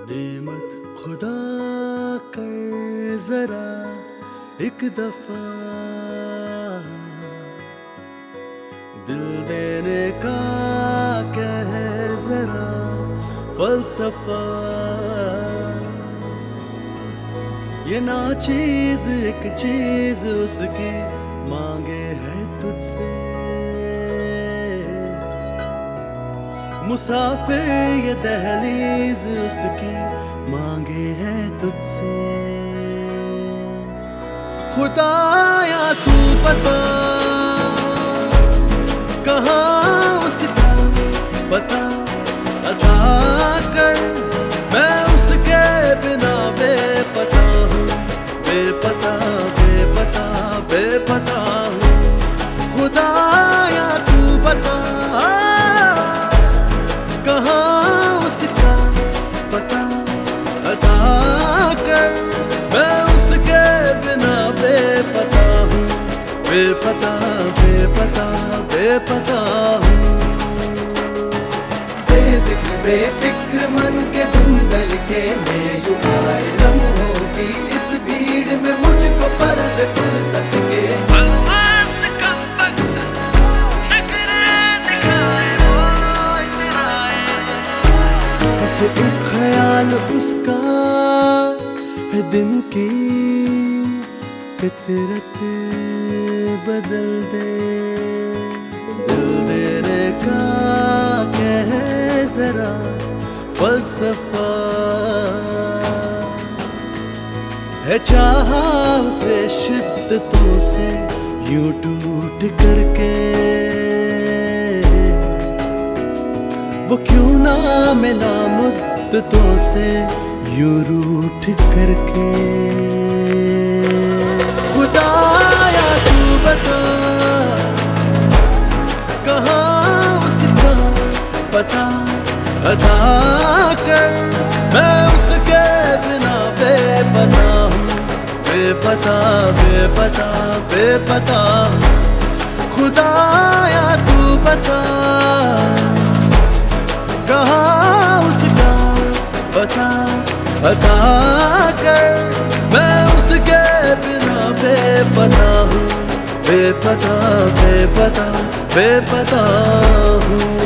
नेमत खुदा कर जरा एक दफा, दिल देने का कह जरा फलसफा। ये ना चीज एक चीज उसकी मांगे है तुझसे, मुसाफिर ये दहलीज उसकी मांगे है तुझसे। खुदाया तू बता कहाँ उसका पता अता कर, मैं उसके बिना बेपता हूँ, बेपता बेपता बेपता हूँ। खुदाया तू बता कहाँ उसका पता अता कर, मैं उसके बिना बेपता हूँ, बेपता बेपता बेपता हूँ। बेज़िक्र बेफिक्र मन के धुंधल के मैं यूं आए लम्हों की इस भीड़ में मुझको पर्दे फुर्सत के बस एक ख्याल उसका है दिन की फितरत बदल दे, दिल देने का कह जरा फलसफा। है चाहा उसे शिद्दतों से यूं टूट करके, वो क्यों ना मिला मुद्दतों से यूं रूठ करके। खुदाया तू बता कहाँ उसका पता अता कर, मैं उसके बिना बेपता हूँ, बेपता बेपता बेपता हूँ। खुदाया तू बता कहाँ उसका पता अता कर, मैं उसके बिना बेपता हूँ, बेपता बेपता बेपता हूँ।